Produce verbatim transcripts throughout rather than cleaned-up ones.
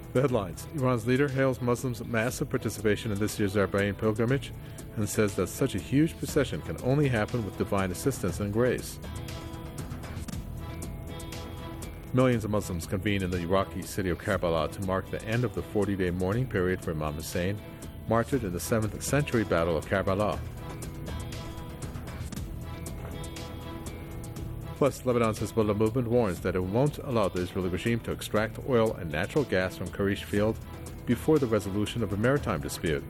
The headlines. Iran's leader hails Muslims' massive participation in this year's Arbaeen pilgrimage and says that such a huge procession can only happen with divine assistance and grace. Millions of Muslims convene in the Iraqi city of Karbala to mark the end of the forty-day mourning period for Imam Hussein, martyred in the seventh century Battle of Karbala. Plus, Lebanon's Hezbollah movement warns that it won't allow the Israeli regime to extract oil and natural gas from Karish field before the resolution of a maritime dispute.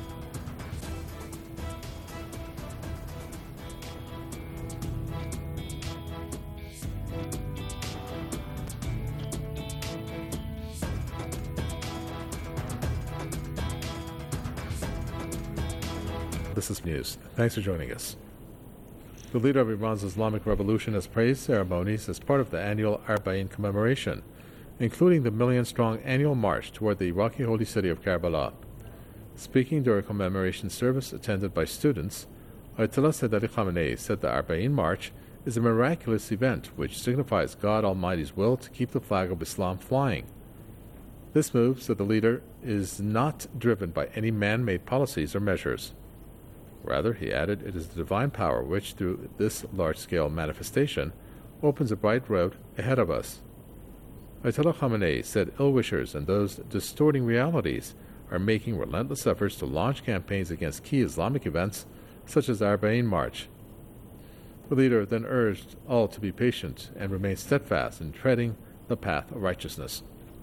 This is news. Thanks for joining us. The leader of Iran's Islamic Revolution has praised ceremonies as part of the annual Arbaeen commemoration, including the million-strong annual march toward the Iraqi holy city of Karbala. Speaking during a commemoration service attended by students, Ayatollah Sayyid Ali Khamenei said the Arbaeen march is a miraculous event which signifies God Almighty's will to keep the flag of Islam flying. This move, said the leader, is not driven by any man-made policies or measures. Rather, he added, it is the divine power which, through this large-scale manifestation, opens a bright road ahead of us. Ayatollah Khamenei said ill-wishers and those distorting realities are making relentless efforts to launch campaigns against key Islamic events such as the Arbaeen March. The leader then urged all to be patient and remain steadfast in treading the path of righteousness.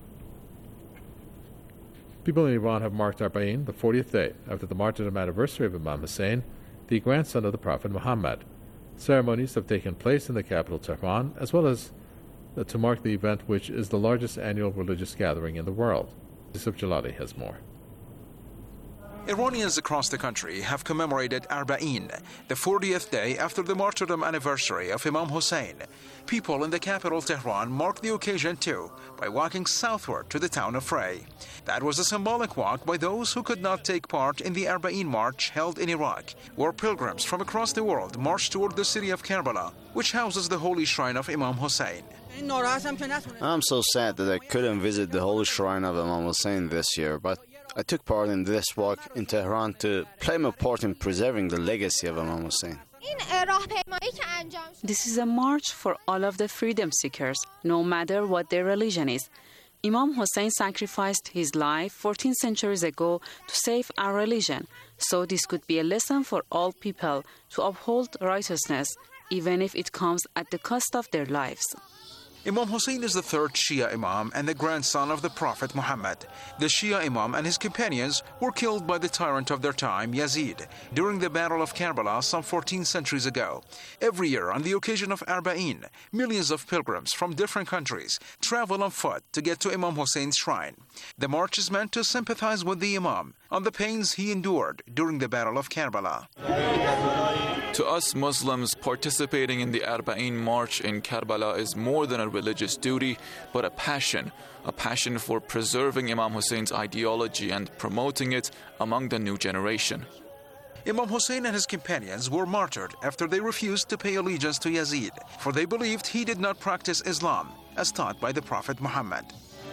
People in Iran have marked Arbaeen, the fortieth day after the martyrdom anniversary of Imam Hussein, the grandson of the Prophet Muhammad. Ceremonies have taken place in the capital Tehran, as well as uh, to mark the event, which is the largest annual religious gathering in the world. Yusuf Jalali has more. Iranians across the country have commemorated Arbaeen, the fortieth day after the martyrdom anniversary of Imam Hussein. People in the capital Tehran marked the occasion too by walking southward to the town of Frey. That was a symbolic walk by those who could not take part in the Arbaeen March held in Iraq, where pilgrims from across the world marched toward the city of Karbala, which houses the holy shrine of Imam Hussein. I'm so sad that I couldn't visit the holy shrine of Imam Hussein this year, but I took part in this walk in Tehran to play my part in preserving the legacy of Imam Hussein. This is a march for all of the freedom seekers, no matter what their religion is. Imam Hussein sacrificed his life fourteen centuries ago to save our religion, so this could be a lesson for all people to uphold righteousness, even if it comes at the cost of their lives. Imam Hussein is the third Shia Imam and the grandson of the Prophet Muhammad. The Shia Imam and his companions were killed by the tyrant of their time, Yazid, during the Battle of Karbala some fourteen centuries ago. Every year, on the occasion of Arbaeen, millions of pilgrims from different countries travel on foot to get to Imam Hussein's shrine. The march is meant to sympathize with the Imam on the pains he endured during the Battle of Karbala. To us Muslims, participating in the Arbaeen March in Karbala is more than a religious duty, but a passion, a passion for preserving Imam Hussein's ideology and promoting it among the new generation. Imam Hussein and his companions were martyred after they refused to pay allegiance to Yazid, for they believed he did not practice Islam as taught by the Prophet Muhammad.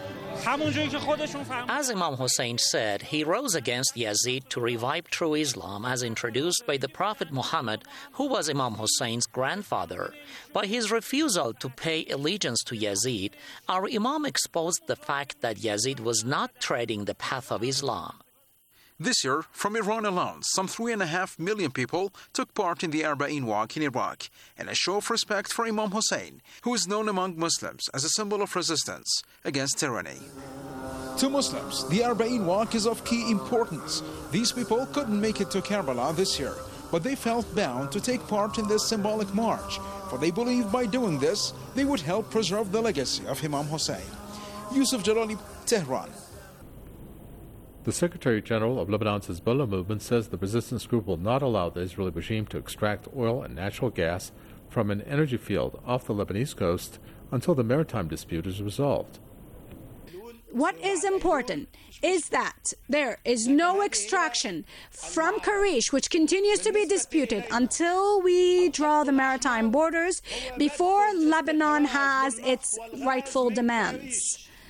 As Imam Hussein said, he rose against Yazid to revive true Islam as introduced by the Prophet Muhammad, who was Imam Hussein's grandfather. By his refusal to pay allegiance to Yazid, our Imam exposed the fact that Yazid was not treading the path of Islam. This year, from Iran alone, some three and a half million people took part in the Arbaeen Walk in Iraq, in a show of respect for Imam Hussein, who is known among Muslims as a symbol of resistance against tyranny. To Muslims, the Arbaeen Walk is of key importance. These people couldn't make it to Karbala this year, but they felt bound to take part in this symbolic march, for they believed by doing this, they would help preserve the legacy of Imam Hussein. Yusuf Jalali, Tehran. The Secretary General of Lebanon's Hezbollah movement says the resistance group will not allow the Israeli regime to extract oil and natural gas from an energy field off the Lebanese coast until the maritime dispute is resolved. What is important is that there is no extraction from Karish, which continues to be disputed until we draw the maritime borders before Lebanon has its rightful demands.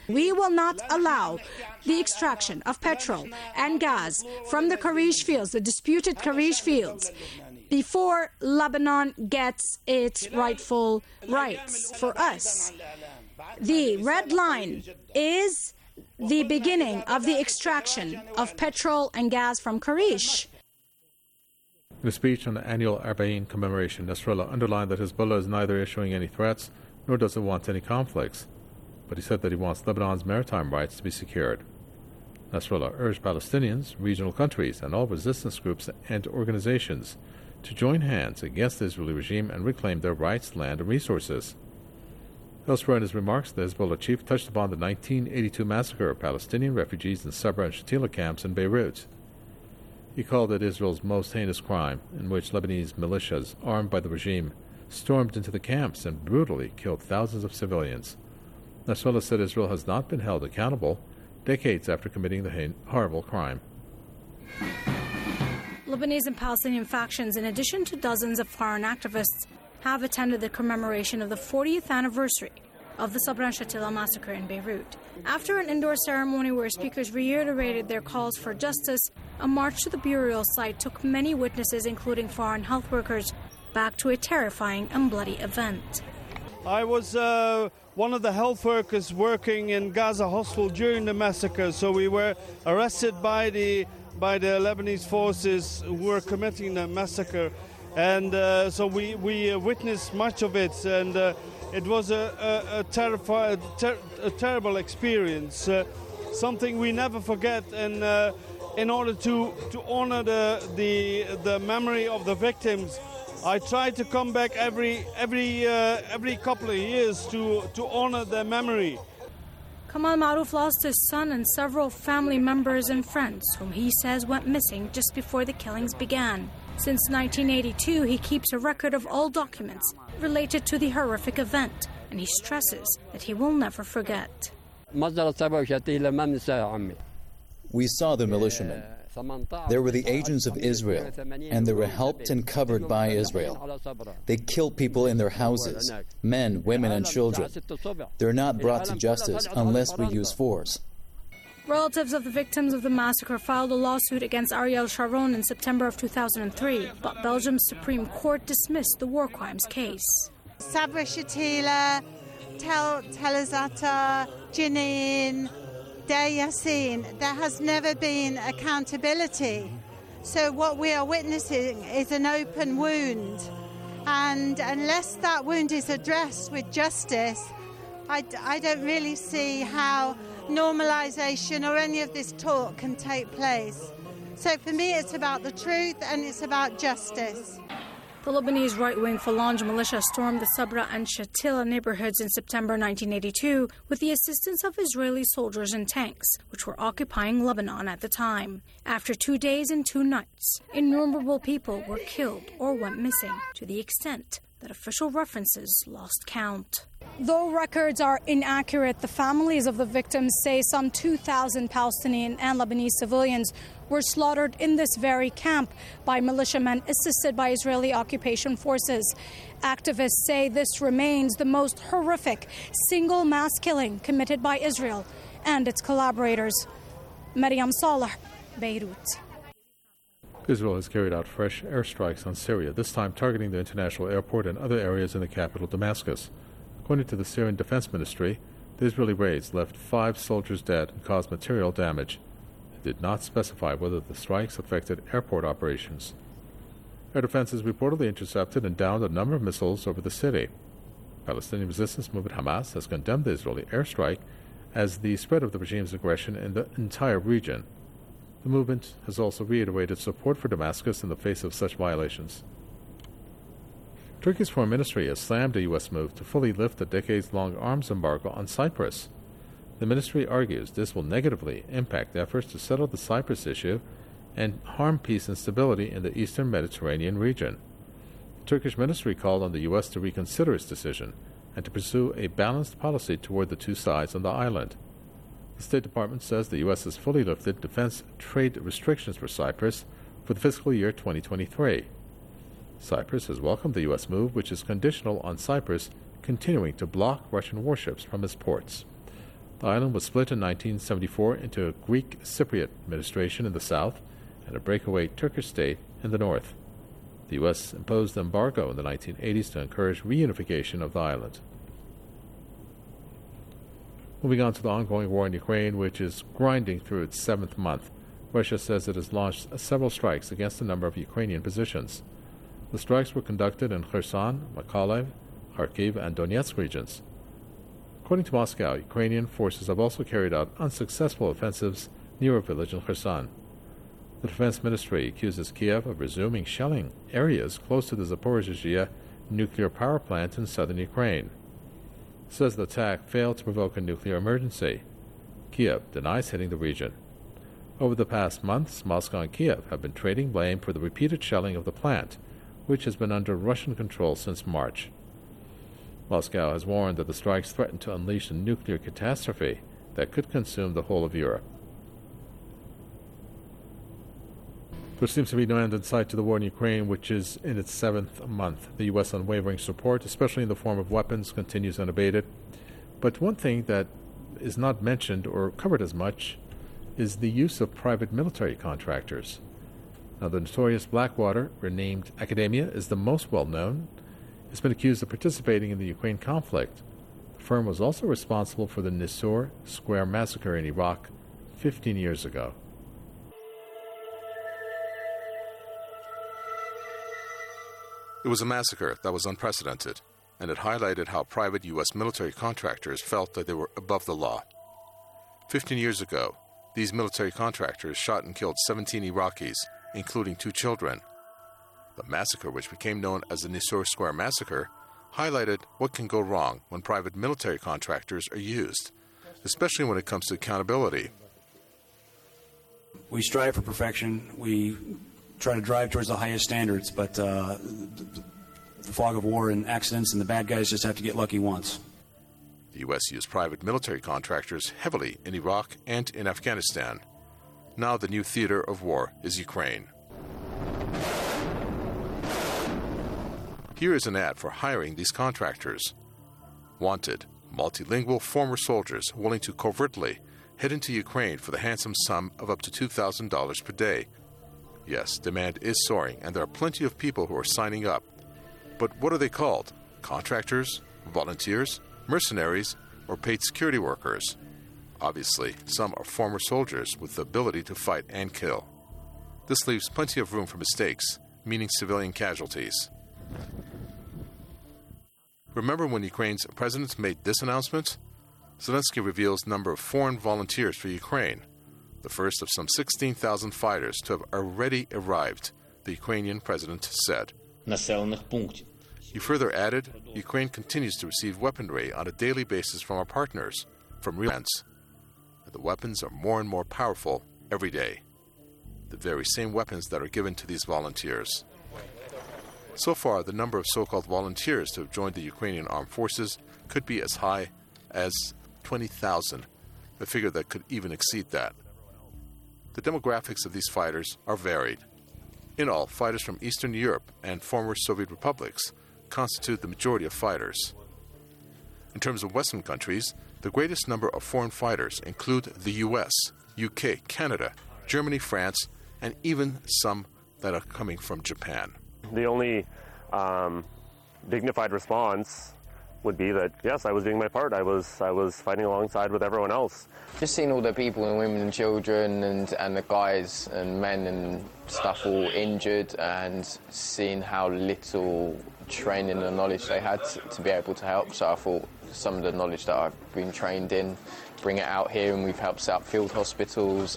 We will not allow the extraction of petrol and gas from the Karish fields, the disputed Karish fields, before Lebanon gets its rightful rights. For us, the red line is the beginning of the extraction of petrol and gas from Karish. In a speech on the annual Arba'in commemoration, Nasrallah underlined that Hezbollah is neither issuing any threats nor does it want any conflicts, but he said that he wants Lebanon's maritime rights to be secured. Nasrallah urged Palestinians, regional countries, and all resistance groups and organizations to join hands against the Israeli regime and reclaim their rights, land, and resources. Elsewhere in his remarks, the Hezbollah chief touched upon the nineteen eighty-two massacre of Palestinian refugees in Sabra and Shatila camps in Beirut. He called it Israel's most heinous crime, in which Lebanese militias, armed by the regime, stormed into the camps and brutally killed thousands of civilians. Nasrallah said Israel has not been held accountable decades after committing the horrible crime. Lebanese and Palestinian factions, in addition to dozens of foreign activists, have attended the commemoration of the fortieth anniversary of the Sabra and Shatila massacre in Beirut. After an indoor ceremony where speakers reiterated their calls for justice, a march to the burial site took many witnesses, including foreign health workers, back to a terrifying and bloody event. I was uh, one of the health workers working in Gaza hospital during the massacre, so we were arrested by the by the Lebanese forces who were committing the massacre, and uh, so we, we uh, witnessed much of it, and uh, it was a, a, a, terrifi- ter- a terrible experience, uh, something we never forget, and uh, in order to, to honor the, the, the memory of the victims, I try to come back every every uh, every couple of years to, to honor their memory. Kamal Maruf lost his son and several family members and friends whom he says went missing just before the killings began. Since nineteen eighty-two, he keeps a record of all documents related to the horrific event, and he stresses that he will never forget. We saw the militiamen. They were the agents of Israel, and they were helped and covered by Israel. They killed people in their houses, men, women, and children. They're not brought to justice unless we use force. Relatives of the victims of the massacre filed a lawsuit against Ariel Sharon in September of two thousand three, but Belgium's Supreme Court dismissed the war crimes case. Sabra Shatila, Tel Telazata, Jenin, Deir Yassin, there has never been accountability. So what we are witnessing is an open wound. And unless that wound is addressed with justice, I, I don't really see how normalization or any of this talk can take place. So for me, it's about the truth and it's about justice. The Lebanese right-wing Falange militia stormed the Sabra and Shatila neighborhoods in September nineteen eighty-two with the assistance of Israeli soldiers and tanks, which were occupying Lebanon at the time. After two days and two nights, innumerable people were killed or went missing, to the extent that official references lost count. Though records are inaccurate, the families of the victims say some two thousand Palestinian and Lebanese civilians were slaughtered in this very camp by militiamen assisted by Israeli occupation forces. Activists say this remains the most horrific single mass killing committed by Israel and its collaborators. Maryam Saleh, Beirut. Israel has carried out fresh airstrikes on Syria, this time targeting the international airport and other areas in the capital, Damascus. According to the Syrian Defense Ministry, the Israeli raids left five soldiers dead and caused material damage. It did not specify whether the strikes affected airport operations. Air defenses reportedly intercepted and downed a number of missiles over the city. Palestinian resistance movement Hamas has condemned the Israeli airstrike as the spread of the regime's aggression in the entire region. The movement has also reiterated support for Damascus in the face of such violations. Turkey's foreign ministry has slammed a U S move to fully lift the decades-long arms embargo on Cyprus. The ministry argues this will negatively impact efforts to settle the Cyprus issue and harm peace and stability in the eastern Mediterranean region. The Turkish ministry called on the U S to reconsider its decision and to pursue a balanced policy toward the two sides on the island. The State Department says the U S has fully lifted defense trade restrictions for Cyprus for the fiscal year twenty twenty-three. Cyprus has welcomed the U S move, which is conditional on Cyprus continuing to block Russian warships from its ports. The island was split in nineteen seventy-four into a Greek Cypriot administration in the south and a breakaway Turkish state in the north. The U S imposed an embargo in the nineteen eighties to encourage reunification of the island. Moving on to the ongoing war in Ukraine, which is grinding through its seventh month, Russia says it has launched several strikes against a number of Ukrainian positions. The strikes were conducted in Kherson, Mykolaiv, Kharkiv, and Donetsk regions. According to Moscow, Ukrainian forces have also carried out unsuccessful offensives near a village in Kherson. The Defense Ministry accuses Kiev of resuming shelling areas close to the Zaporizhzhia nuclear power plant in southern Ukraine. It says the attack failed to provoke a nuclear emergency. Kiev denies hitting the region. Over the past months, Moscow and Kiev have been trading blame for the repeated shelling of the plant, which has been under Russian control since March. Moscow has warned that the strikes threaten to unleash a nuclear catastrophe that could consume the whole of Europe. There seems to be no end in sight to the war in Ukraine, which is in its seventh month. The U S unwavering support, especially in the form of weapons, continues unabated. But one thing that is not mentioned or covered as much is the use of private military contractors. Now, the notorious Blackwater, renamed Academia, is the most well-known. It's been accused of participating in the Ukraine conflict. The firm was also responsible for the Nisour Square massacre in Iraq fifteen years ago. It was a massacre that was unprecedented, and it highlighted how private U S military contractors felt that they were above the law. Fifteen years ago, these military contractors shot and killed seventeen Iraqis, including two children. The massacre, which became known as the Nisour Square Massacre, highlighted what can go wrong when private military contractors are used, especially when it comes to accountability. We strive for perfection. We try to drive towards the highest standards, but uh, the fog of war and accidents and the bad guys just have to get lucky once. The U S used private military contractors heavily in Iraq and in Afghanistan. Now the new theater of war is Ukraine. Here is an ad for hiring these contractors. Wanted, multilingual former soldiers willing to covertly head into Ukraine for the handsome sum of up to two thousand dollars per day. Yes, demand is soaring, and there are plenty of people who are signing up. But what are they called? Contractors? Volunteers? Mercenaries? Or paid security workers? Obviously, some are former soldiers with the ability to fight and kill. This leaves plenty of room for mistakes, meaning civilian casualties. Remember when Ukraine's president made this announcement? Zelensky reveals number of foreign volunteers for Ukraine, the first of some sixteen thousand fighters to have already arrived, the Ukrainian president said. He further added, Ukraine continues to receive weaponry on a daily basis from our partners, from real friends. The weapons are more and more powerful every day. The very same weapons that are given to these volunteers. So far, the number of so-called volunteers to have joined the Ukrainian armed forces could be as high as twenty thousand, a figure that could even exceed that. The demographics of these fighters are varied. In all, fighters from Eastern Europe and former Soviet republics constitute the majority of fighters. In terms of Western countries, the greatest number of foreign fighters include the U S, U K, Canada, Germany, France, and even some that are coming from Japan. The only um, dignified response would be that, yes, I was doing my part. I was I was fighting alongside with everyone else. Just seeing all the people and women and children and, and the guys and men and stuff all injured, and seeing how little training and knowledge they had to, to be able to help. So I thought some of the knowledge that I've been trained in, bring it out here, and we've helped set up field hospitals.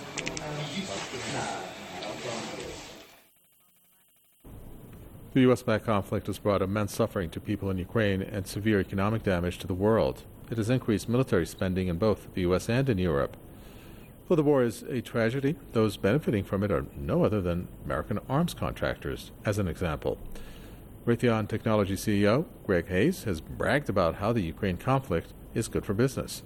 The U S-backed conflict has brought immense suffering to people in Ukraine and severe economic damage to the world. It has increased military spending in both the U S and in Europe. Though the war is a tragedy, those benefiting from it are no other than American arms contractors, as an example. Raytheon Technology C E O Greg Hayes has bragged about how the Ukraine conflict is good for business.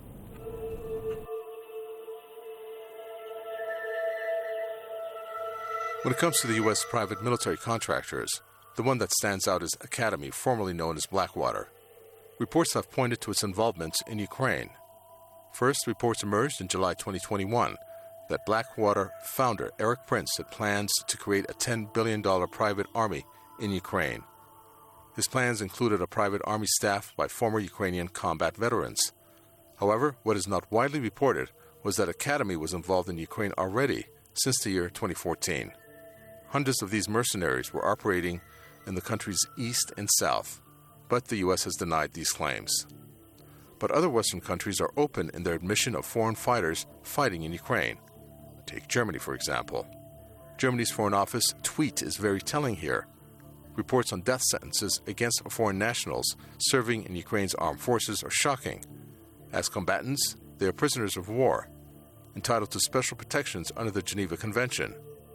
When it comes to the U S private military contractors, the one that stands out is Academy, formerly known as Blackwater. Reports have pointed to its involvement in Ukraine. First, reports emerged in July twenty twenty-one that Blackwater founder Erik Prince had plans to create a ten billion dollars private army in Ukraine. His plans included a private army staffed by former Ukrainian combat veterans. However, what is not widely reported was that Academy was involved in Ukraine already since the year twenty fourteen. Hundreds of these mercenaries were operating in the country's east and south, but the U S has denied these claims. But other Western countries are open in their admission of foreign fighters fighting in Ukraine. Take Germany, for example. Germany's Foreign Office tweet is very telling here. Reports on death sentences against foreign nationals serving in Ukraine's armed forces are shocking. As combatants, they are prisoners of war, entitled to special protections under the Geneva Convention.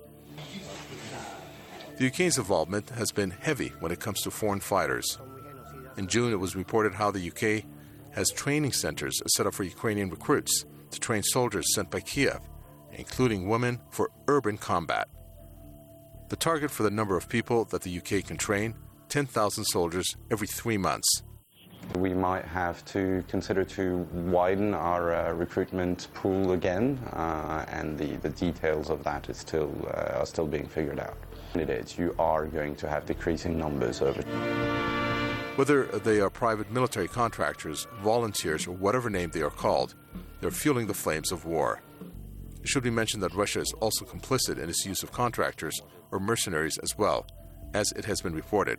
The U K's involvement has been heavy when it comes to foreign fighters. In June, it was reported how the U K has training centers set up for Ukrainian recruits to train soldiers sent by Kiev, including women, for urban combat. The target for the number of people that the U K can train, ten thousand soldiers every three months. We might have to consider to widen our uh, recruitment pool again, uh, and the, the details of that is still, uh, are still being figured out. Candidates, you are going to have decreasing numbers over. Whether they are private military contractors, volunteers, or whatever name they are called, they're fueling the flames of war. It should be mentioned that Russia is also complicit in its use of contractors or mercenaries as well, as it has been reported.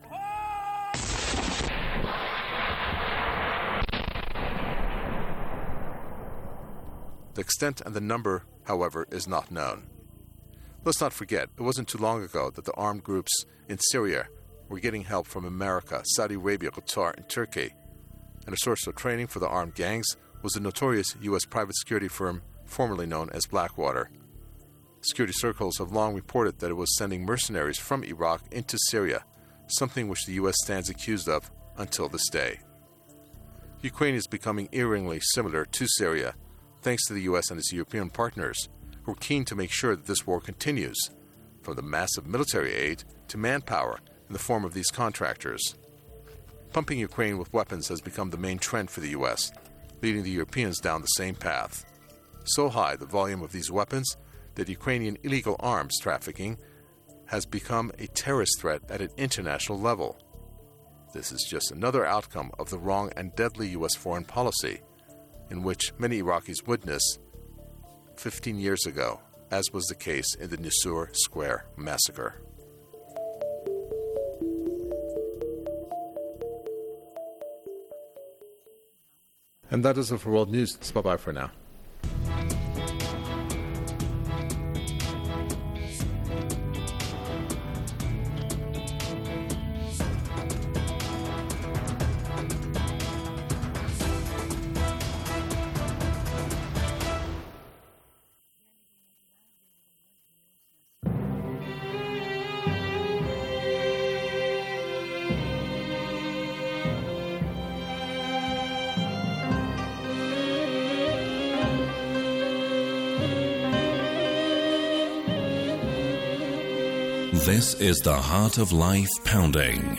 The extent and the number, however, is not known. Let's not forget, it wasn't too long ago that the armed groups in Syria were getting help from America, Saudi Arabia, Qatar, and Turkey. And a source of training for the armed gangs was the notorious U S private security firm formerly known as Blackwater. Security circles have long reported that it was sending mercenaries from Iraq into Syria, something which the U S stands accused of until this day. Ukraine is becoming eeringly similar to Syria, thanks to the U S and its European partners, who are keen to make sure that this war continues, from the massive military aid to manpower in the form of these contractors. Pumping Ukraine with weapons has become the main trend for the U S, leading the Europeans down the same path. So high the volume of these weapons that Ukrainian illegal arms trafficking has become a terrorist threat at an international level. This is just another outcome of the wrong and deadly U S foreign policy, in which many Iraqis witnessed fifteen years ago, as was the case in the Nisour Square massacre. And that is it for World News. Bye-bye for now. This is the Heart of Life Pounding.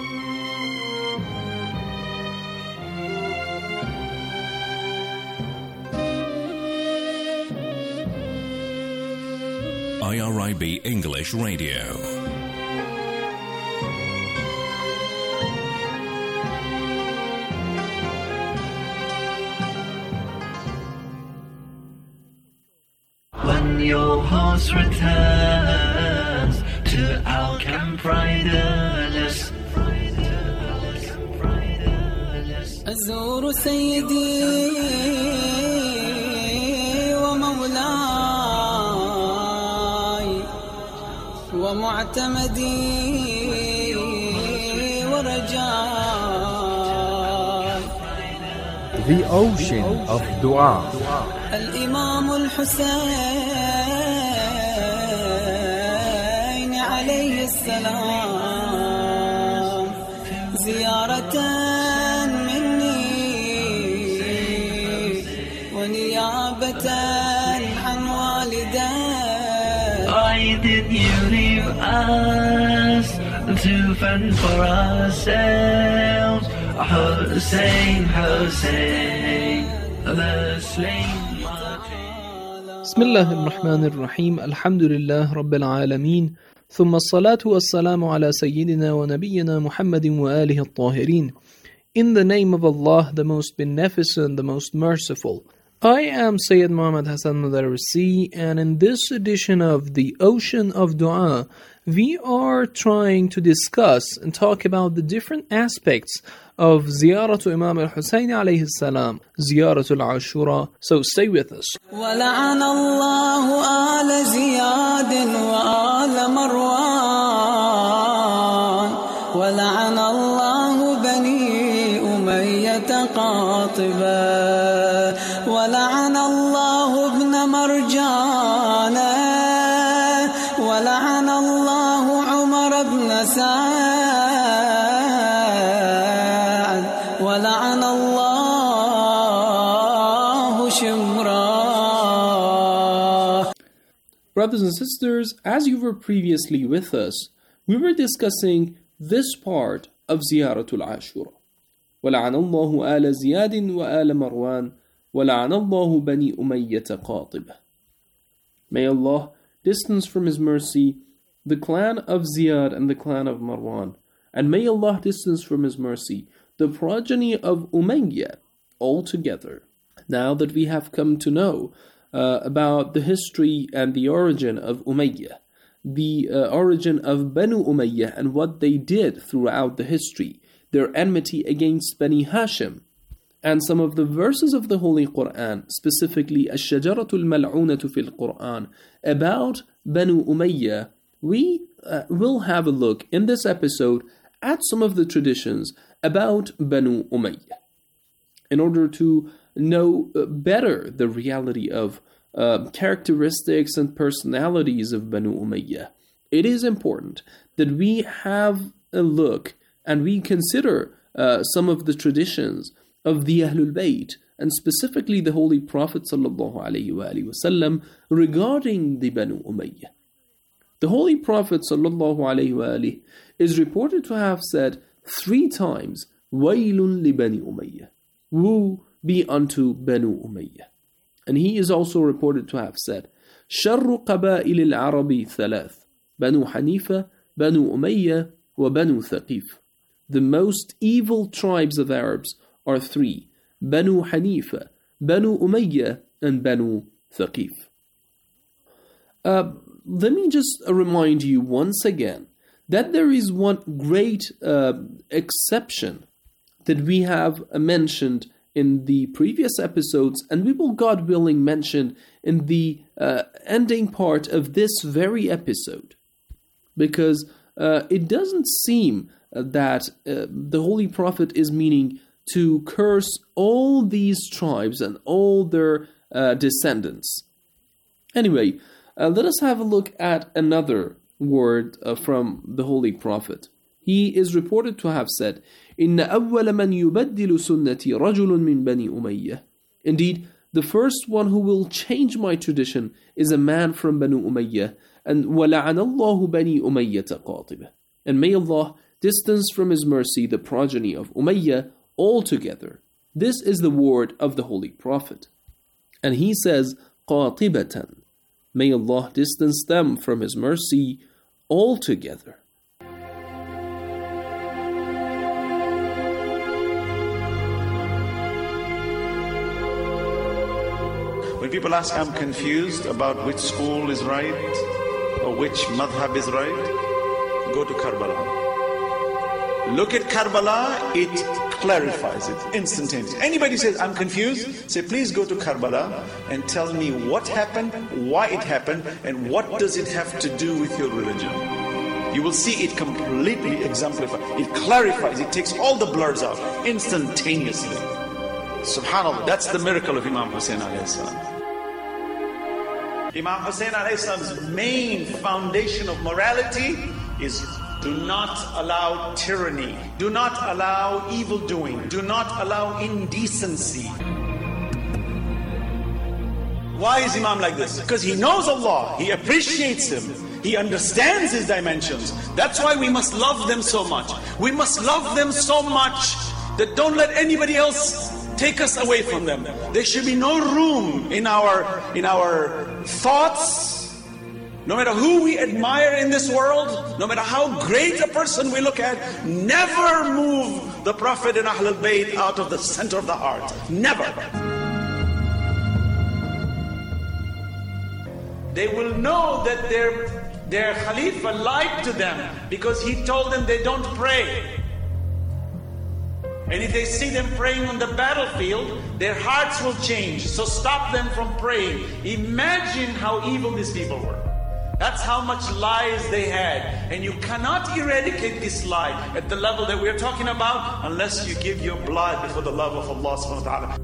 I R I B English Radio. When your horse returns to our camp riderless, أزور سيدي ومولاي ومعتمدي ورجاي. The ocean of dua. الإمام الحسين عليه السلام زيارة مني ونيابة عن والدي. Why did you leave us to fend for ourselves? Hussein, Hussein, the slain. بسم الله الرحمن الرحيم الحمد لله رب العالمين ثم الصلاة والسلام على سيدنا ونبينا محمد وآله الطاهرين. In the name of Allah, the most beneficent, the most merciful. I am Sayyid Muhammad Hassan Madarisi, and in this edition of the Ocean of Dua, we are trying to discuss and talk about the different aspects of Ziyaratu Imam al-Husayn alayhi salam, Ziyaratu al-Ashura. So stay with us. ولعن الله آل زياد وآل مروان ولعن الله بني أمية قاطبا ولعن الله ابن مرجان ولعن الله عمر بن سعد ولعن الله شمرا. Brothers and sisters, as you were previously with us, we were discussing this part of Ziyaratul Ashura. وَلَعَنَ اللَّهُ آلَ زِيَادٍ وَآلَ مَرْوَانٍ وَلَعَنَ اللَّهُ بَنِي أُمَيَّةَ قَاطِبَةً. May Allah distance from His mercy the clan of Ziyad and the clan of Marwan, and may Allah distance from His mercy the progeny of Umayyah altogether. Now that we have come to know uh, about the history and the origin of Umayyah, the uh, origin of Banu Umayyah and what they did throughout the history, their enmity against Bani Hashim, and some of the verses of the Holy Quran, specifically Ash-Shajaratul Mal'unatu fil Quran, about Banu Umayyah, we uh, will have a look in this episode at some of the traditions about Banu Umayyah, in order to know better the reality of uh, characteristics and personalities of Banu Umayyah. It is important that we have a look and we consider uh, some of the traditions of the Ahlul Bayt, and specifically the Holy Prophet sallallahu alaihi wasallam regarding the Banu Umayyah. The Holy Prophet sallallahu alaihi wasallam is reported to have said three times, "Waylun li Bani Umayyah," woe be unto Banu Umayyah. And he is also reported to have said, "Sharru qaba'il al-Arabi thalath, Banu Hanifa, Banu Umayyah, wa Banu Thaqif." The most evil tribes of Arabs are three: Banu Hanifa, Banu Umayyah, and Banu Thaqif. Uh, let me just remind you once again that there is one great uh, exception that we have mentioned in the previous episodes, and we will, God willing, mention in the uh, ending part of this very episode, because uh, it doesn't seem that uh, the Holy Prophet is meaning to curse all these tribes and all their uh, descendants. Anyway, uh, let us have a look at another word uh, from the Holy Prophet. He is reported to have said, إِنَّ أَوَّلَ مَنْ يُبَدِّلُ سُنَّتِي رَجُلٌ مِّن بَنِي أُمَيَّةٍ. Indeed, the first one who will change my tradition is a man from Banu Umayyah, and وَلَعَنَ اللَّهُ بَنِي أُمَيَّةَ قَاطِبَةً. And may Allah distance from His mercy the progeny of Umayyah altogether. This is the word of the Holy Prophet. And he says, قَاطِبَةً. May Allah distance them from His mercy altogether. When people ask, I'm confused about which school is right or which madhab is right, go to Karbala. Look at Karbala, it clarifies it instantaneously. Anybody says, I'm confused, say, please go to Karbala and tell me what happened, why it happened, and what does it have to do with your religion. You will see it completely exemplified. It clarifies, it takes all the blurs out instantaneously. Subhanallah, that's the miracle of Imam Hussain alayhi salam. Imam Hussain alayhi salam's main foundation of morality is do not allow tyranny, do not allow evil doing, do not allow indecency. Why is Imam like this? Because he knows Allah, he appreciates Him, he understands His dimensions. That's why we must love them so much. We must love them so much that don't let anybody else take us away from them. There should be no room in our, in our thoughts. No matter who we admire in this world, no matter how great a person we look at, never move the Prophet and Ahlul Bayt out of the center of the heart. Never. They will know that their, their Khalifa lied to them because he told them they don't pray. And if they see them praying on the battlefield, their hearts will change. So stop them from praying. Imagine how evil these people were. That's how much lies they had. And you cannot eradicate this lie at the level that we're talking about unless you give your blood for the love of Allah subhanahu wa ta'ala.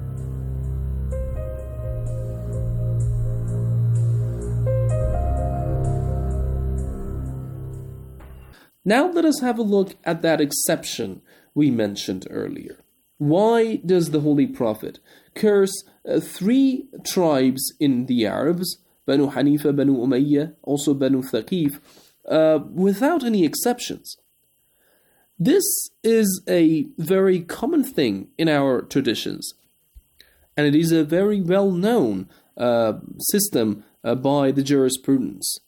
Now let us have a look at that exception we mentioned earlier. Why does the Holy Prophet curse uh, three tribes in the Arabs, Banu Hanifa, Banu Umayyah, also Banu Thaqif, uh, without any exceptions? This is a very common thing in our traditions, and it is a very well-known uh, system uh, by the jurisprudence.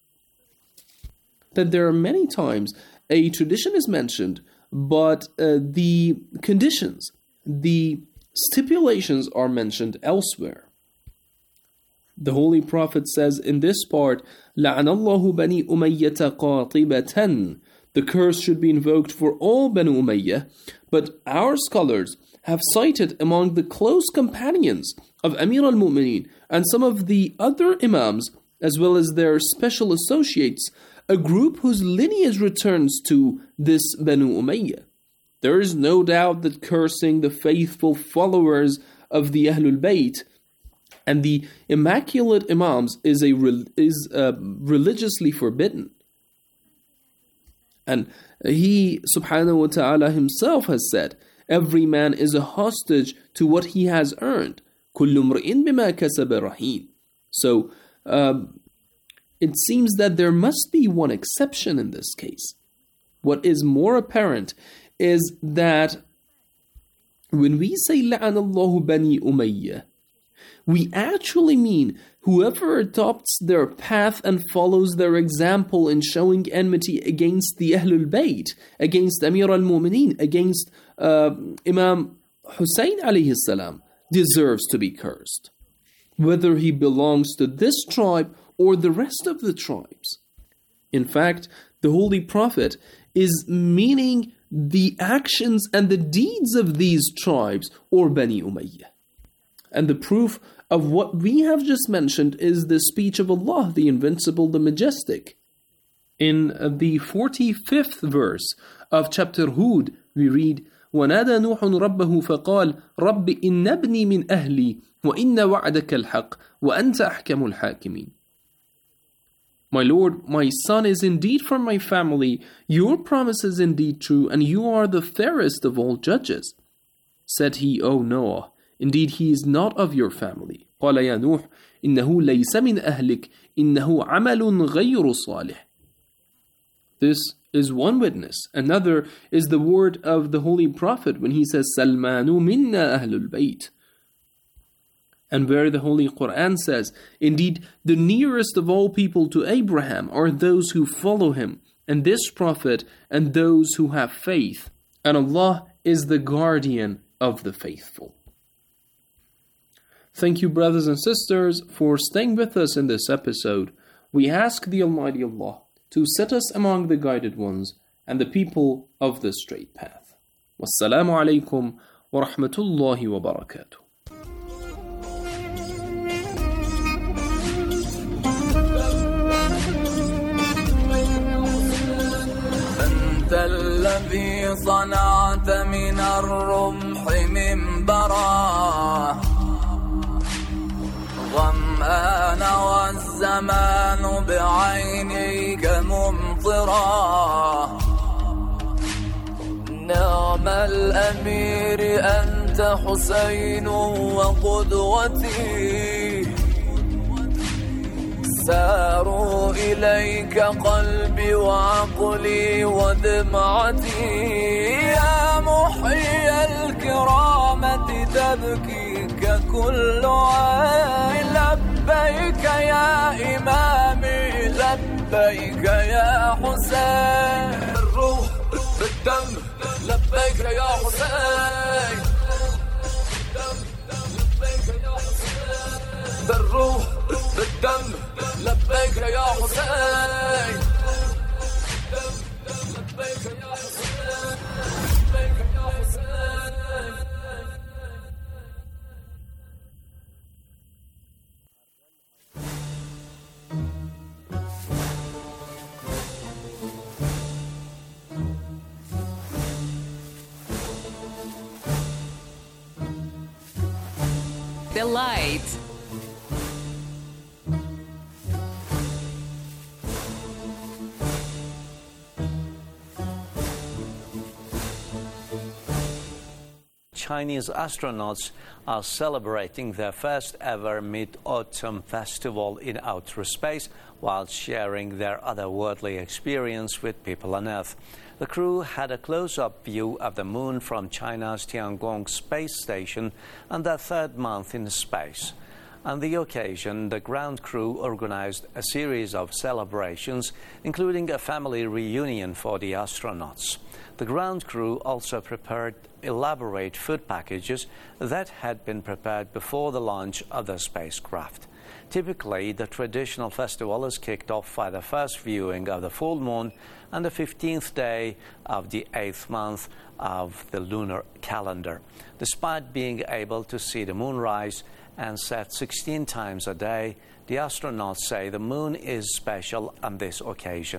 That there are many times a tradition is mentioned, but uh, the conditions, the stipulations are mentioned elsewhere. The Holy Prophet says in this part, لَعَنَ اللَّهُ بَنِي أُمَيَّةَ قَاطِبَةً. The curse should be invoked for all Banu Umayyah, but our scholars have cited among the close companions of Amir al-Mu'mineen and some of the other Imams, as well as their special associates, a group whose lineage returns to this Banu Umayyah. There is no doubt that cursing the faithful followers of the Ahlul Bayt and the immaculate Imams is a is uh, religiously forbidden. And he, subhanahu wa ta'ala, himself has said, every man is a hostage to what he has earned. كُلُّ امْرِئٍ بِمَا كَسَبَ رَهِينٌ. So, um, it seems that there must be one exception in this case. What is more apparent is that when we say لَعَنَ اللَّهُ بَنِي أُمَيَّةَ, we actually mean whoever adopts their path and follows their example in showing enmity against the Ahlul Bayt, against Amir al-Mu'mineen, against uh, Imam Hussein alayhi salam, deserves to be cursed, whether he belongs to this tribe or the rest of the tribes. In fact, the Holy Prophet is meaning the actions and the deeds of these tribes or Bani Umayyah. And the proof of what we have just mentioned is the speech of Allah, the Invincible, the Majestic. In the forty-fifth verse of chapter Hud, we read, وَنَادَى نُوحٌ رَبَّهُ فَقَالَ رَبِّ إِنَّ ابْنِي مِنْ أَهْلِي وَإِنَّ وَعْدَكَ الْحَقِّ وَأَنْتَ أَحْكَمُ الْحَاكِمِينَ. My Lord, my son is indeed from my family, your promise is indeed true, and you are the fairest of all judges. Said he, O Noah, indeed he is not of your family. قال يا نوح إنه ليس من أهلك إنه عمل غير صالح. This is one witness. Another is the word of the Holy Prophet when he says سَلْمَانُ مِنَّا أَهْلُ الْبَيْتِ. And where the Holy Quran says, indeed, the nearest of all people to Abraham are those who follow him, and this Prophet, and those who have faith. And Allah is the guardian of the faithful. Thank you, brothers and sisters, for staying with us in this episode. We ask the Almighty Allah to set us among the guided ones and the people of the straight path. Wassalamu alaikum wa rahmatullahi wa barakatuh. الذي صنعت من الرمح منبرا ظمآن والزمان بعينيك ممطرا نعم الأمير أنت حسين وقدوتي ساروا إليك قلبي وعقلي ودمعتي يا محيي الكون الكرامة تبكيك كل عين لبيك يا إمامي لبيك يا حسين بالروح بالدم لبيك يا حسين بالروح بالدم لبيك يا حسين لبيك يا حسين لبيك يا حسين. The light. Chinese astronauts are celebrating their first ever Mid-Autumn Festival in outer space while sharing their otherworldly experience with people on Earth. The crew had a close-up view of the moon from China's Tiangong space station and their third month in space. On the occasion, the ground crew organized a series of celebrations, including a family reunion for the astronauts. The ground crew also prepared elaborate food packages that had been prepared before the launch of the spacecraft. Typically, the traditional festival is kicked off by the first viewing of the full moon on the fifteenth day of the eighth month of the lunar calendar. Despite being able to see the moon rise and set sixteen times a day, the astronauts say the moon is special on this occasion.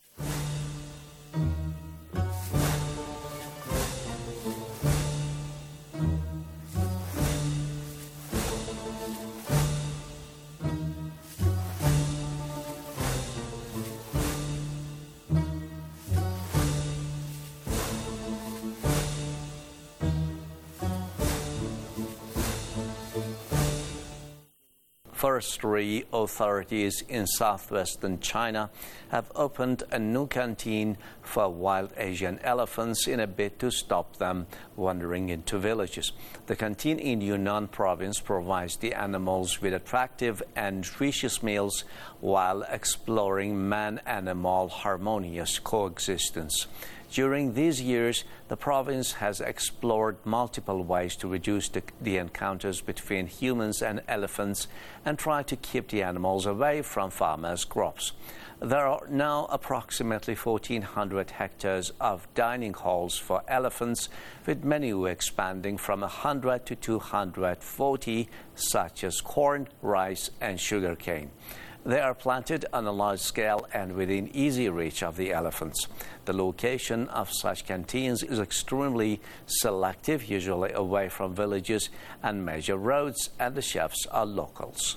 Forestry authorities in southwestern China have opened a new canteen for wild Asian elephants in a bid to stop them wandering into villages. The canteen in Yunnan province provides the animals with attractive and nutritious meals while exploring man-animal harmonious coexistence. During these years, the province has explored multiple ways to reduce the, the encounters between humans and elephants and try to keep the animals away from farmers' crops. There are now approximately fourteen hundred hectares of dining halls for elephants, with menu expanding from one hundred to two hundred forty, such as corn, rice, and sugarcane. They are planted on a large scale and within easy reach of the elephants. The location of such canteens is extremely selective, usually away from villages and major roads, and the chefs are locals.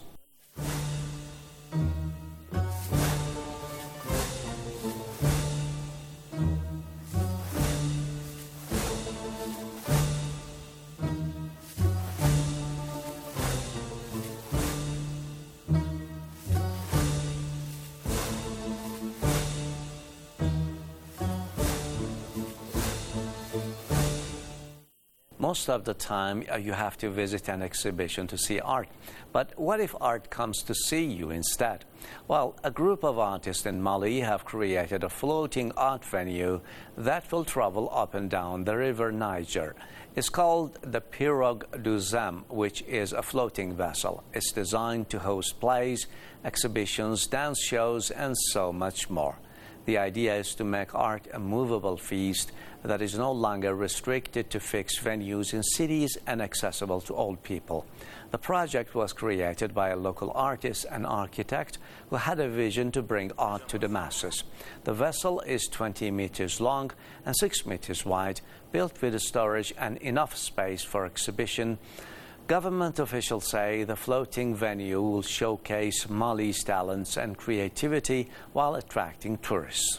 Most of the time, uh, you have to visit an exhibition to see art. But what if art comes to see you instead? Well, a group of artists in Mali have created a floating art venue that will travel up and down the river Niger. It's called the Pirogue du Zam, which is a floating vessel. It's designed to host plays, exhibitions, dance shows, and so much more. The idea is to make art a movable feast that is no longer restricted to fixed venues in cities and accessible to all people. The project was created by a local artist and architect who had a vision to bring art to the masses. The vessel is twenty meters long and six meters wide, built with storage and enough space for exhibition. Government officials say the floating venue will showcase Mali's talents and creativity while attracting tourists.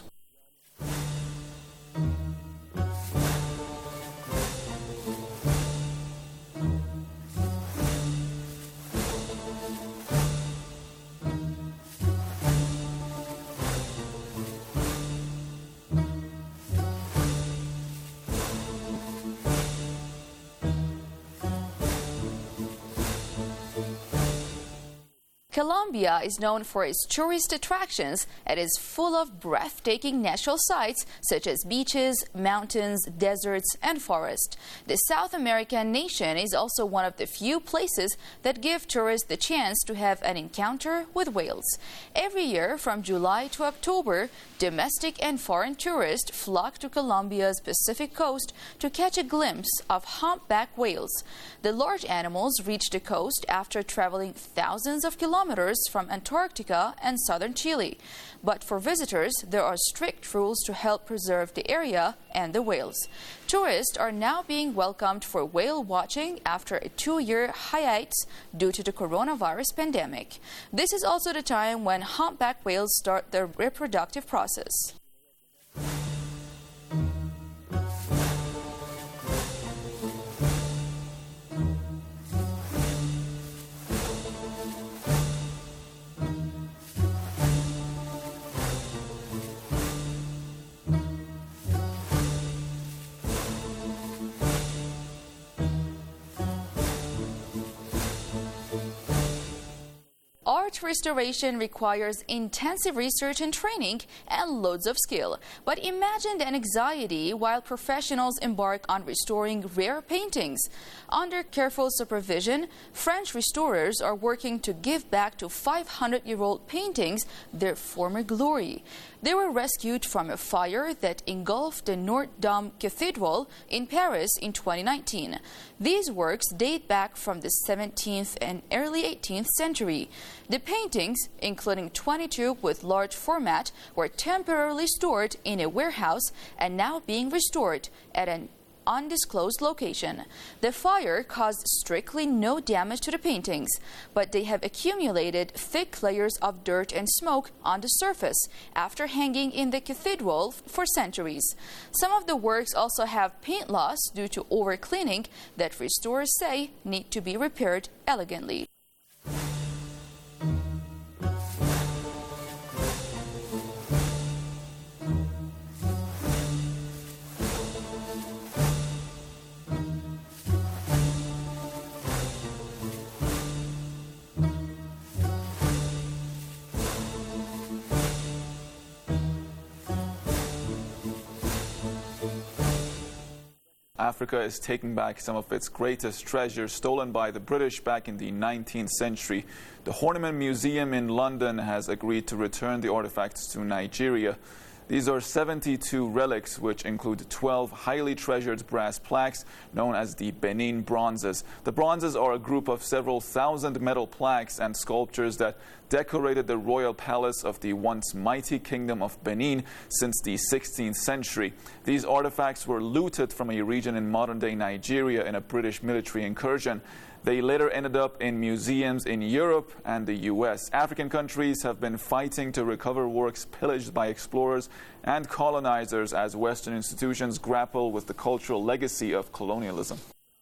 Colombia is known for its tourist attractions and is full of breathtaking natural sights such as beaches, mountains, deserts, and forests. The South American nation is also one of the few places that give tourists the chance to have an encounter with whales. Every year from July to October, domestic and foreign tourists flock to Colombia's Pacific coast to catch a glimpse of humpback whales. The large animals reach the coast after traveling thousands of kilometers from Antarctica and southern Chile. But for visitors, there are strict rules to help preserve the area and the whales. Tourists are now being welcomed for whale watching after a two-year hiatus due to the coronavirus pandemic. This is also the time when humpback whales start their reproductive process. Art restoration requires intensive research and training and loads of skill. But imagine the anxiety while professionals embark on restoring rare paintings. Under careful supervision, French restorers are working to give back to five hundred year old paintings their former glory. They were rescued from a fire that engulfed the Notre Dame Cathedral in Paris in twenty nineteen. These works date back from the seventeenth and early eighteenth century. The paintings, including twenty-two with large format, were temporarily stored in a warehouse and now being restored at an undisclosed location. The fire caused strictly no damage to the paintings, but they have accumulated thick layers of dirt and smoke on the surface after hanging in the cathedral for centuries. Some of the works also have paint loss due to overcleaning that restorers say need to be repaired elegantly. Africa is taking back some of its greatest treasures stolen by the British back in the nineteenth century. The Horniman Museum in London has agreed to return the artifacts to Nigeria. These are seventy-two relics, which include twelve highly treasured brass plaques known as the Benin bronzes. The bronzes are a group of several thousand metal plaques and sculptures that decorated the royal palace of the once mighty kingdom of Benin since the sixteenth century. These artifacts were looted from a region in modern-day Nigeria in a British military incursion. They later ended up in museums in Europe and the U S. African countries have been fighting to recover works pillaged by explorers and colonizers as Western institutions grapple with the cultural legacy of colonialism.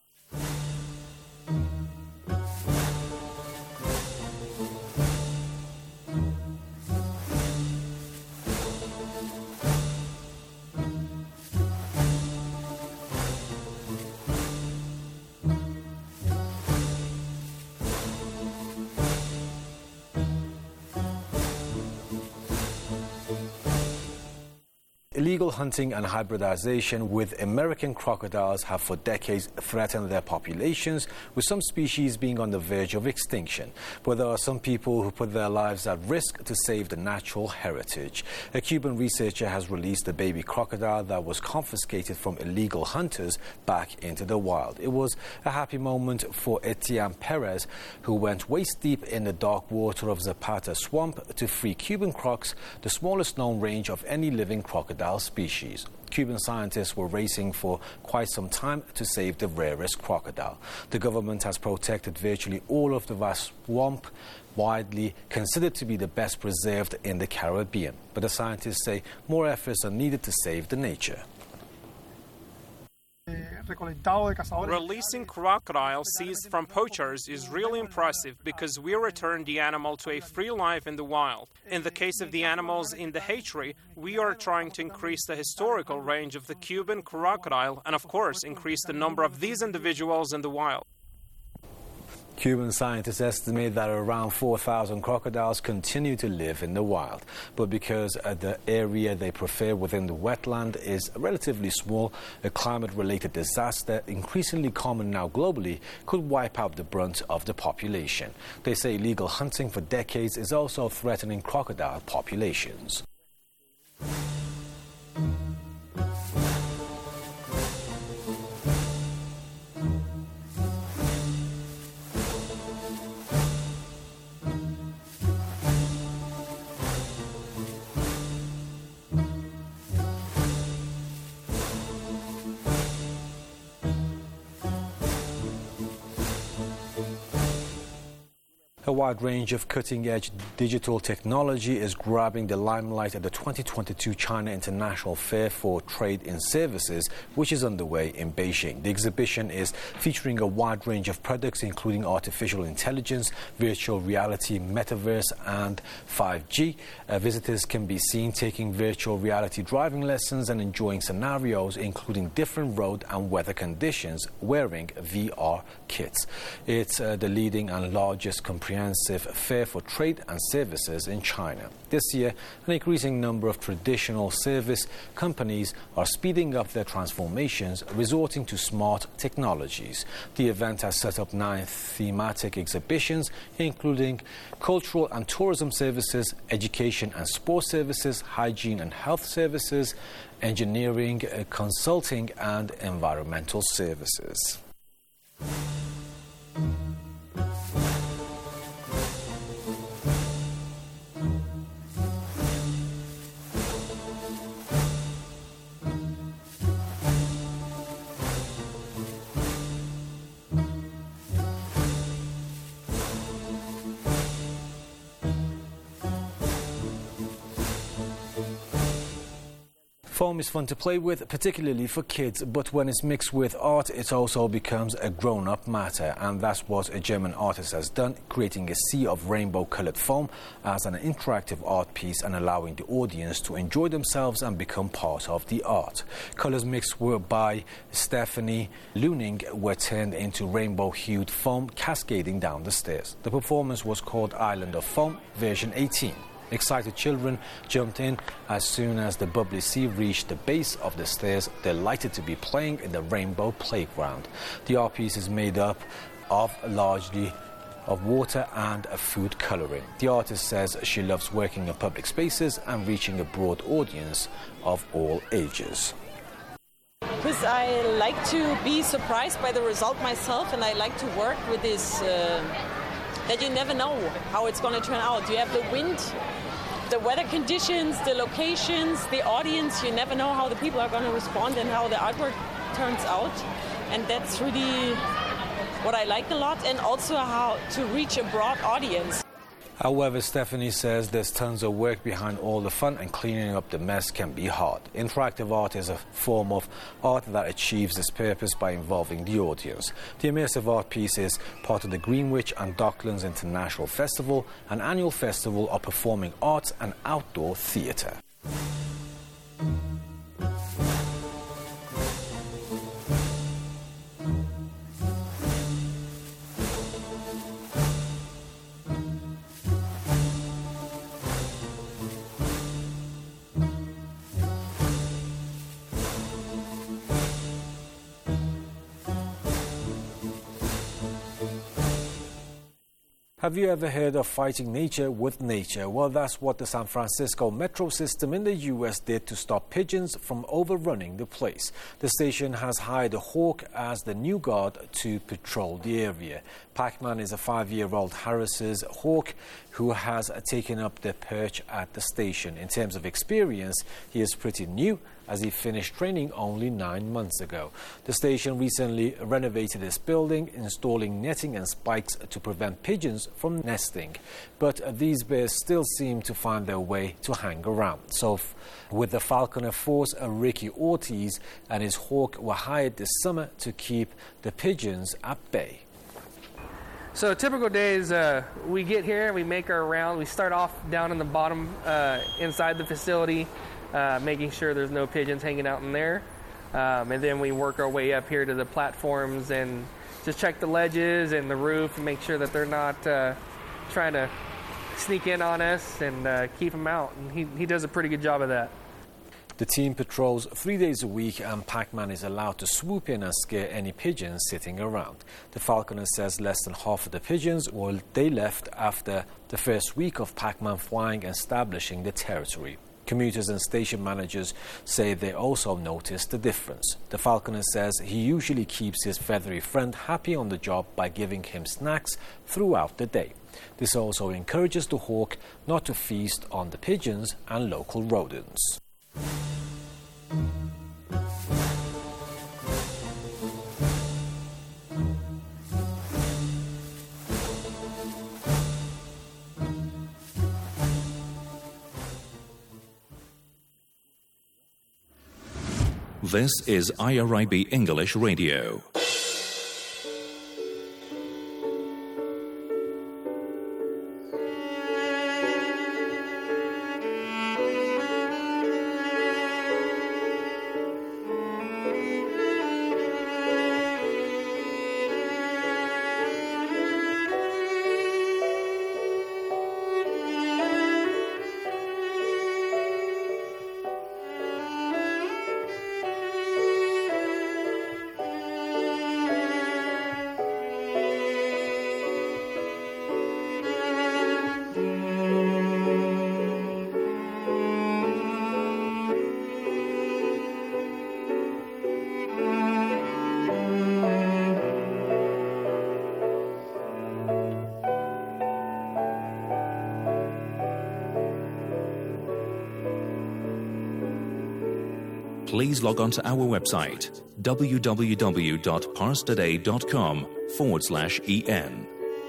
Illegal hunting and hybridization with American crocodiles have for decades threatened their populations, with some species being on the verge of extinction. But there are some people who put their lives at risk to save the natural heritage. A Cuban researcher has released a baby crocodile that was confiscated from illegal hunters back into the wild. It was a happy moment for Etienne Perez, who went waist deep in the dark water of Zapata Swamp to free Cuban crocs, the smallest known range of any living crocodile species. Cuban scientists were racing for quite some time to save the rarest crocodile. The government has protected virtually all of the vast swamp, widely considered to be the best preserved in the Caribbean. But the scientists say more efforts are needed to save the nature. Releasing crocodiles seized from poachers is really impressive because we return the animal to a free life in the wild. In the case of the animals in the hatchery, we are trying to increase the historical range of the Cuban crocodile and, of course, increase the number of these individuals in the wild. Cuban scientists estimate that around four thousand crocodiles continue to live in the wild. But because uh, the area they prefer within the wetland is relatively small, a climate-related disaster, increasingly common now globally, could wipe out the brunt of the population. They say illegal hunting for decades is also threatening crocodile populations. A wide range of cutting-edge digital technology is grabbing the limelight at the twenty twenty-two China International Fair for Trade in Services, which is underway in Beijing. The exhibition is featuring a wide range of products, including artificial intelligence, virtual reality, metaverse, and five G. Uh, visitors can be seen taking virtual reality driving lessons and enjoying scenarios, including different road and weather conditions, wearing V R kits. It's uh, the leading and largest comprehensive fair for trade and services in China. This year, an increasing number of traditional service companies are speeding up their transformations, resorting to smart technologies. The event has set up nine thematic exhibitions, including cultural and tourism services, education and sports services, hygiene and health services, engineering, consulting, and environmental services. Foam is fun to play with, particularly for kids, but when it's mixed with art, it also becomes a grown-up matter, and that's what a German artist has done, creating a sea of rainbow-colored foam as an interactive art piece and allowing the audience to enjoy themselves and become part of the art. Colors mixed were by Stephanie Luning were turned into rainbow-hued foam cascading down the stairs. The performance was called Island of Foam, version eighteen. Excited children jumped in as soon as the bubbly sea reached the base of the stairs, delighted to be playing in the rainbow playground. The art piece is made up of largely of water and a food colouring. The artist says she loves working in public spaces and reaching a broad audience of all ages. Because I like to be surprised by the result myself, and I like to work with this, uh, that you never know how it's going to turn out. You have the wind, the weather conditions, the locations, the audience. You never know how the people are going to respond and how the artwork turns out. And that's really what I like a lot, and also how to reach a broad audience. However, Stephanie says there's tons of work behind all the fun, and cleaning up the mess can be hard. Interactive art is a form of art that achieves its purpose by involving the audience. The immersive art piece is part of the Greenwich and Docklands International Festival, an annual festival of performing arts and outdoor theatre. Have you ever heard of fighting nature with nature? Well, that's what the San Francisco metro system in the U S did to stop pigeons from overrunning the place. The station has hired a hawk as the new guard to patrol the area. Pac-Man is a five-year-old Harris's hawk who has taken up the perch at the station. In terms of experience, he is pretty new, as he finished training only nine months ago. The station recently renovated its building, installing netting and spikes to prevent pigeons from nesting. But these birds still seem to find their way to hang around. So with the Falconer Force, Ricky Ortiz and his hawk were hired this summer to keep the pigeons at bay. So a typical day is uh, we get here, we make our round. We start off down in the bottom uh, inside the facility, uh, making sure there's no pigeons hanging out in there. Um, and then we work our way up here to the platforms and just check the ledges and the roof and make sure that they're not uh, trying to sneak in on us, and uh, keep them out. And he, he does a pretty good job of that. The team patrols three days a week, and Pac-Man is allowed to swoop in and scare any pigeons sitting around. The falconer says less than half of the pigeons, well, they left after the first week of Pac-Man flying and establishing the territory. Commuters and station managers say they also noticed the difference. The falconer says he usually keeps his feathery friend happy on the job by giving him snacks throughout the day. This also encourages the hawk not to feast on the pigeons and local rodents. This is I R I B English Radio. Please log on to our website, www.parstoday.com forward slash en.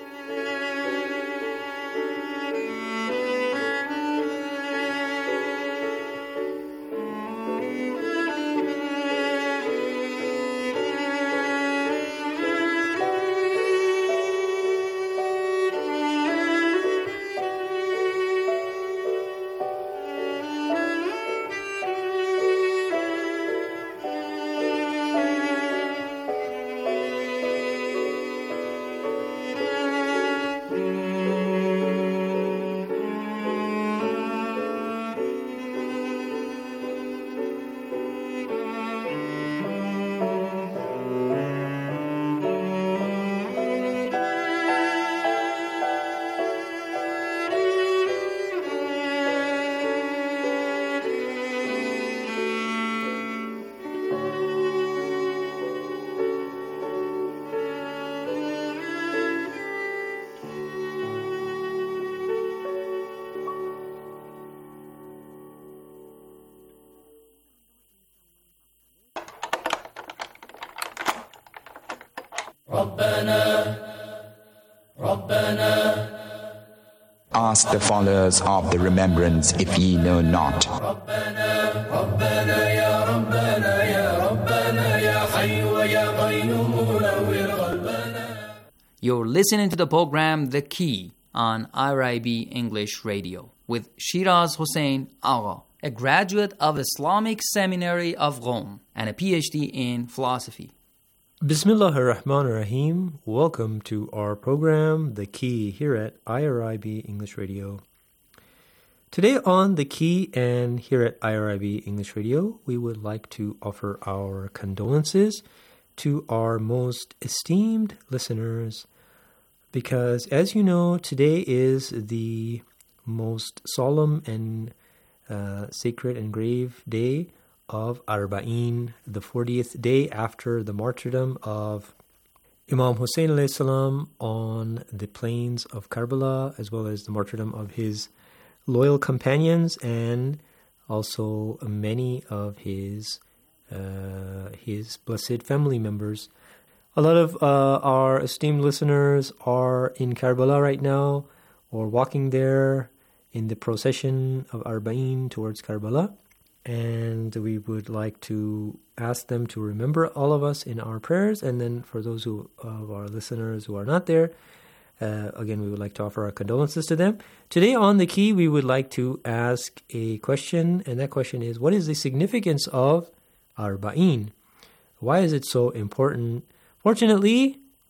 Ask the followers of the remembrance if ye know not. You're listening to the program The Key on I R I B English Radio with Shiraz Hossein Agha, a graduate of Islamic Seminary of Rome and a P H D in philosophy. Bismillah ar-Rahman ar-Rahim. Welcome to our program, The Key, here at I R I B English Radio. Today on The Key and here at I R I B English Radio, we would like to offer our condolences to our most esteemed listeners because, as you know, today is the most solemn and uh, sacred and grave day of Arba'in, the fortieth day after the martyrdom of Imam Hussein alayhi salam on the plains of Karbala, as well as the martyrdom of his loyal companions and also many of his uh, his blessed family members. A lot of uh, our esteemed listeners are in Karbala right now or walking there in the procession of Arba'in towards Karbala. And we would like to ask them to remember all of us in our prayers. And then for those who, of our listeners who are not there, uh, again, we would like to offer our condolences to them. Today on The Key, we would like to ask a question. And that question is, what is the significance of Arba'in? Why is it so important? Fortunately,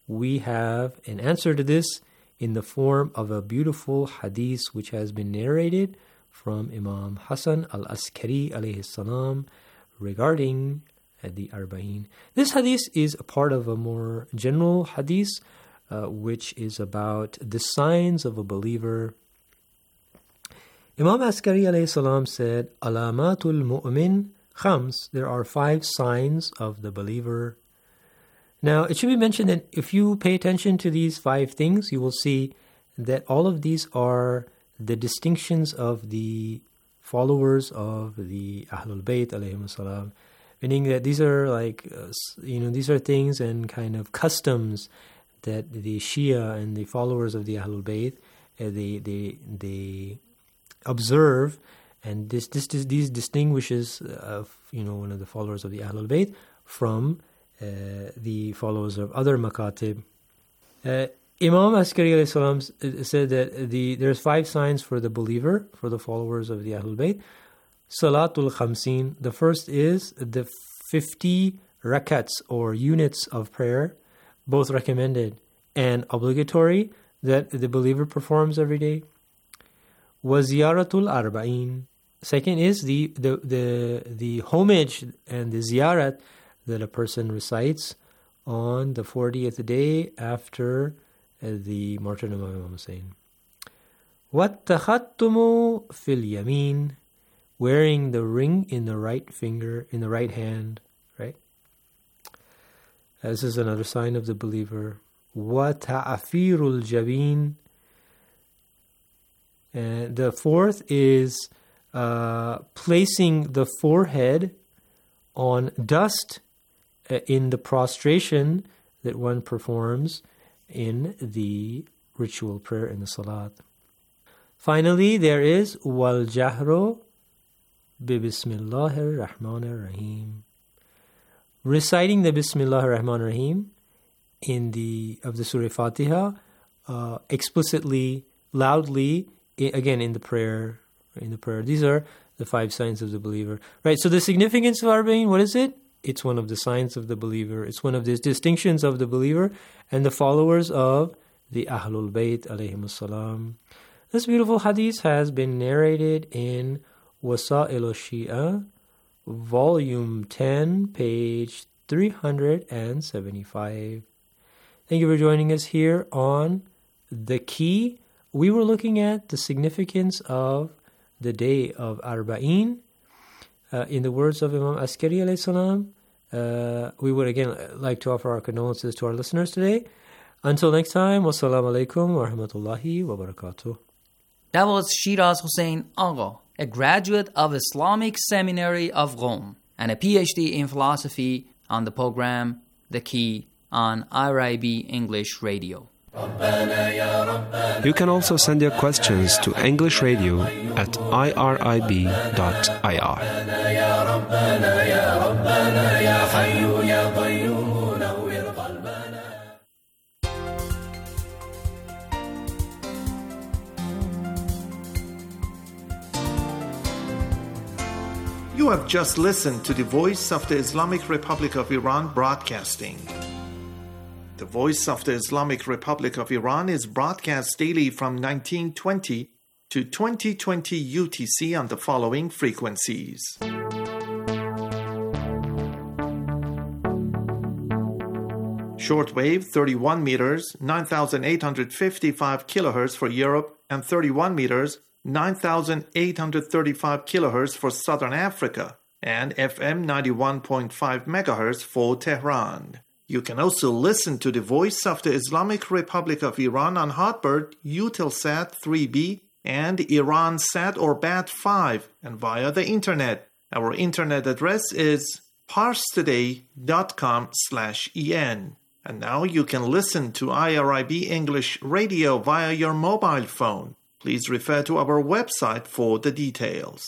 we have an answer to this in the form of a beautiful hadith which has been narrated from Imam Hassan al-Askari alayhi salam regarding the Arba'in. This hadith is a part of a more general hadith uh, which is about the signs of a believer. Imam Askari alayhi salam said, Alamatul mu'min khams, there are five signs of the believer. Now, it should be mentioned that if you pay attention to these five things, you will see that all of these are the distinctions of the followers of the Ahlul Bayt alayhim salam, meaning that these are like, uh, you know, these are things and kind of customs that the Shia and the followers of the Ahlul Bayt, uh, they, they, they observe, and this, this, this these distinguishes of, you know, one of the followers of the Ahlul Bayt from uh, the followers of other makatib. Uh, Imam Askari alayhi salam said that the there's five signs for the believer, for the followers of the Ahlul Bayt. Salatul Khamsin. The first is the fifty rakats or units of prayer, both recommended and obligatory, that the believer performs every day. Wa ziyaratul arba'in. Second is the, the, the, the homage and the ziyarat that a person recites on the fortieth day after the martyrdom of Imam Hussein. وَالتَّخَتُّمُ fil yamin, wearing the ring in the right finger, in the right hand, right? This is another sign of the believer. وَتَعَفِيرُ الْجَبِينَ. And the fourth is uh, placing the forehead on dust uh, in the prostration that one performs in the ritual prayer in the salat. Finally, there is wal jahro bi bismillahir rahmanir rahim, reciting the bismillahir rahmanir rahim in the of the Surah Fatiha uh, explicitly, loudly, again in the prayer. In the prayer, these are the five signs of the believer. Right. So the significance of Arba'in, what is it? It's one of the signs of the believer. It's one of the distinctions of the believer and the followers of the Ahlul Bayt alayhim salam. This beautiful hadith has been narrated in Wasa'il al-Shia, volume ten, page three hundred seventy-five. Thank you for joining us here on The Key. We were looking at the significance of the day of Arba'in. Uh, in the words of Imam Askari alayhi salam, uh, we would again like to offer our condolences to our listeners today. Until next time, wassalamu alaikum wa rahmatullahi wa barakatuh. That was Shiraz Hussein Agha, a graduate of Islamic Seminary of Rome and a P H D in philosophy, on the program The Key on I R I B English Radio. You can also send your questions to English Radio at I R I B dot I R. You have just listened to the Voice of the Islamic Republic of Iran broadcasting. The Voice of the Islamic Republic of Iran is broadcast daily from nineteen twenty to twenty twenty U T C on the following frequencies. Shortwave thirty-one meters, nine thousand eight hundred fifty-five kilohertz for Europe, and thirty-one meters, nine thousand eight hundred thirty-five kilohertz for Southern Africa, and F M ninety-one point five megahertz for Tehran. You can also listen to the Voice of the Islamic Republic of Iran on Hotbird, Eutelsat three B, and Iransat or B A T five, and via the Internet. Our Internet address is parstoday.com slash en. And now you can listen to I R I B English Radio via your mobile phone. Please refer to our website for the details.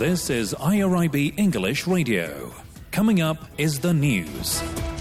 This is I R I B English Radio. Coming up is the news.